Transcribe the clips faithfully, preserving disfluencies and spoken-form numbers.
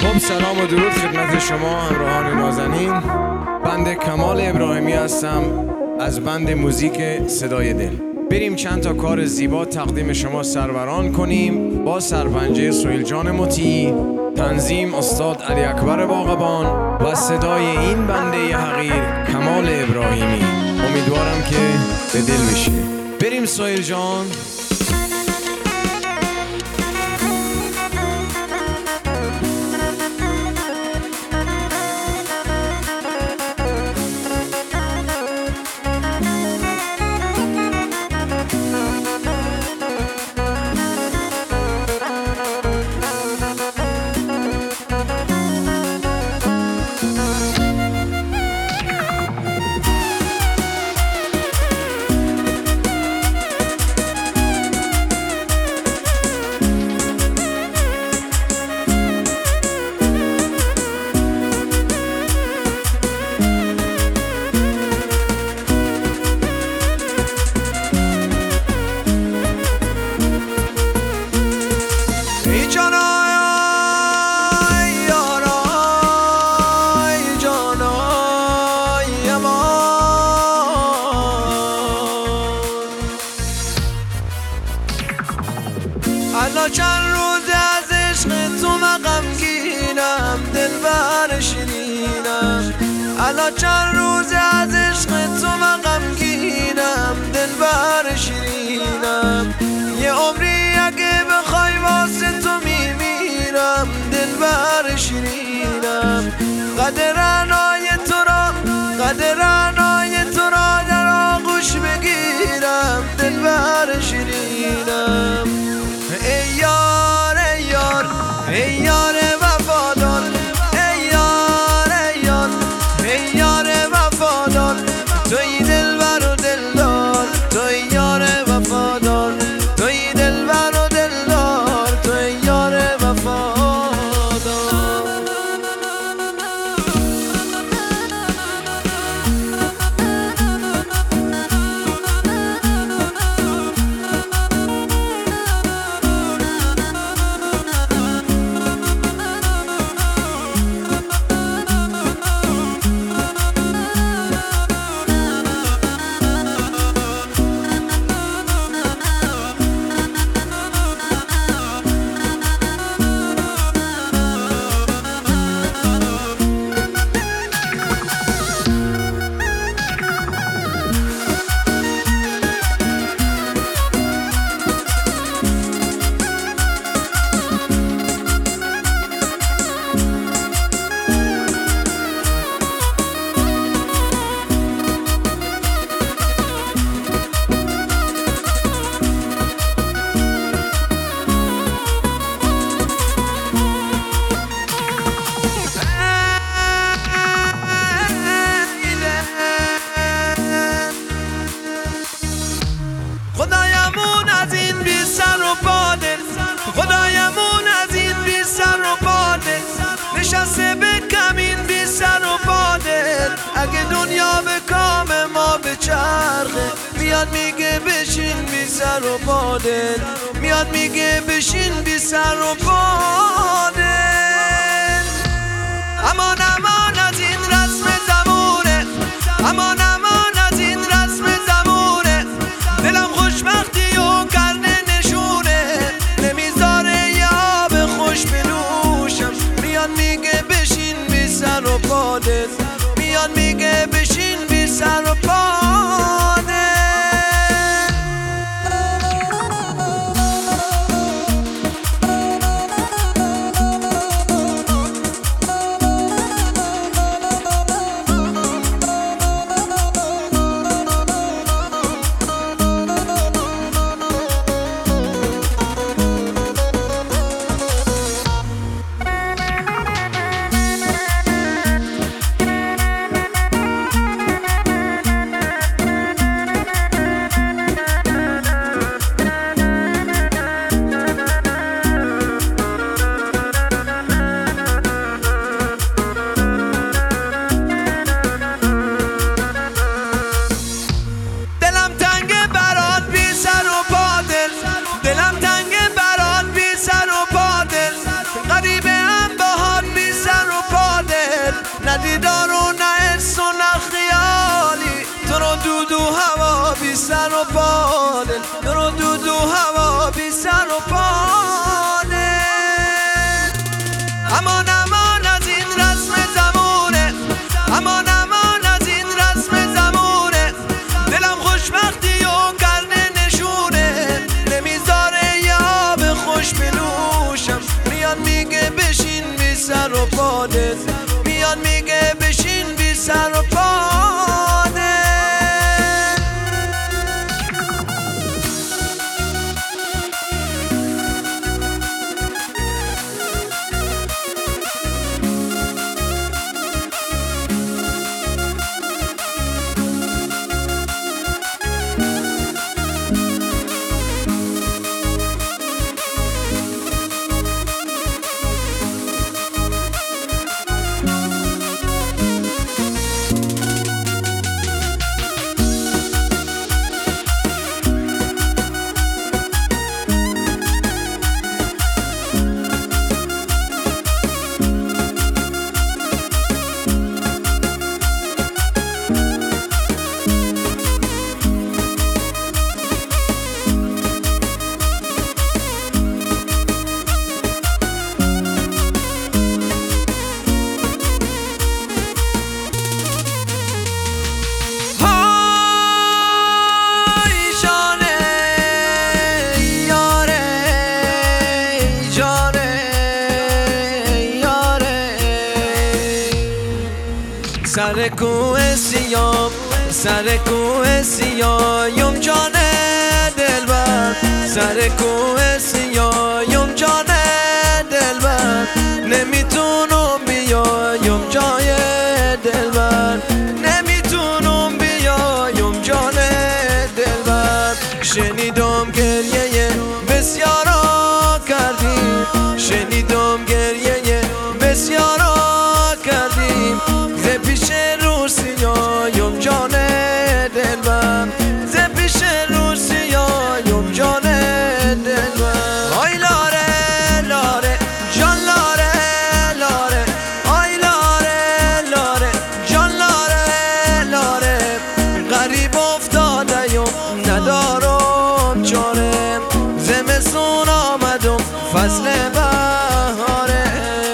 خب سلام و درود خدمت شما همراهان نازنین. بنده کمال ابراهیمی هستم از بند موزیک صدای دل. بریم چند تا کار زیبا تقدیم شما سروران کنیم با سرپنجه سهیل جان مطیعی، تنظیم استاد علی اکبر باغبان و صدای این بنده حقیر کمال ابراهیمی. امیدوارم که به دل بشه. بریم سهیل جان. الان چند روز از عشق تو من غمگینم، دلبر شیرینم. الان چند روز از عشق تو من غمگینم، دلبر شیرینم. یه عمری اگه بخوای واسه تو میمیرم، دلبر شیرینم. قدر عنای تو را قدر عنای تو را در آغوش بگیرم، دلبر شیرینم. ای یار ای یار ای یار وفادار، ای یار ای یار ای یار وفادار، توی دلبر و دلدار، توی یار وفادار، توی دلبر و دلدار، توی یار وفادار. خدایمون از این بی سر و باده، خدایمون از این بی سر و باده، نشسته به کمین بی سر و باده. اگه دنیا به کام ما بچرخه، میاد میگه بشین بی سر و باده، میاد میگه بشین بی سر و باده. امان امان از این رسم زمونه، امان امان از این رسم زمونه. دلم خوشبختی و کرده نشونه، نمیذاره یه آب خوش بنوشم. میاد میگه بشین بی سر و باده، میاد میگه بشین بی سر و باده. و دل میاد میگه بشین بی سر و پانه. سر کوه سیام سر کوه سیایم جان دلبر سر کوه سیایم جان دلبر نمیتونم بیایم جای دلبر نمیتونم بیایم جان دلبر شنیدم گریه بسیارا کردیم شنیدم گریه بسیارا کردیم ز پیش روسیایم جان دلبر ز پیش روسیایم جان دلبر آی لاره لاره جان لاره لاره آی لاره لاره جان لاره لاره غریب افتادم ندارم چاره زمستون آمدم فصل بهاره.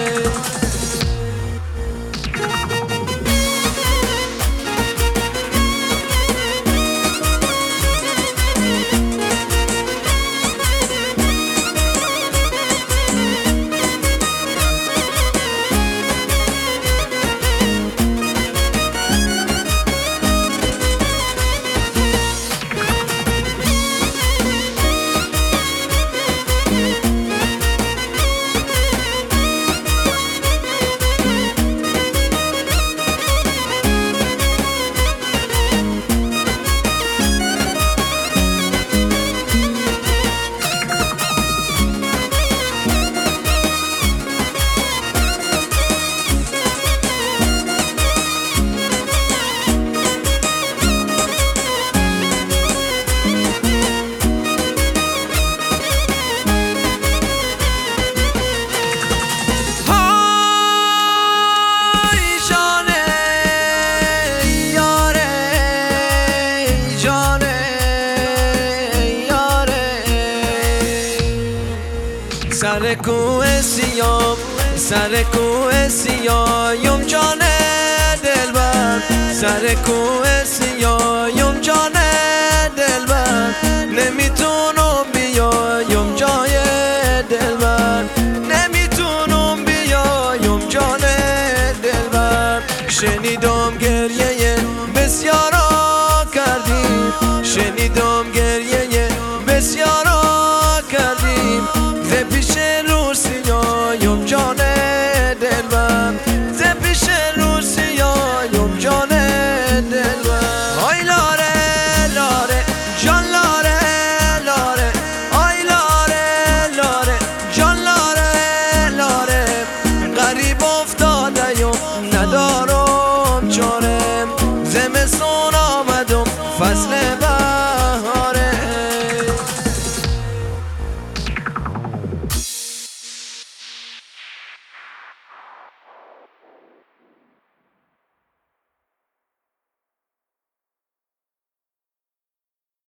سر کوه سیام سر کوه سیایم جان دلبر سر کوه سیایم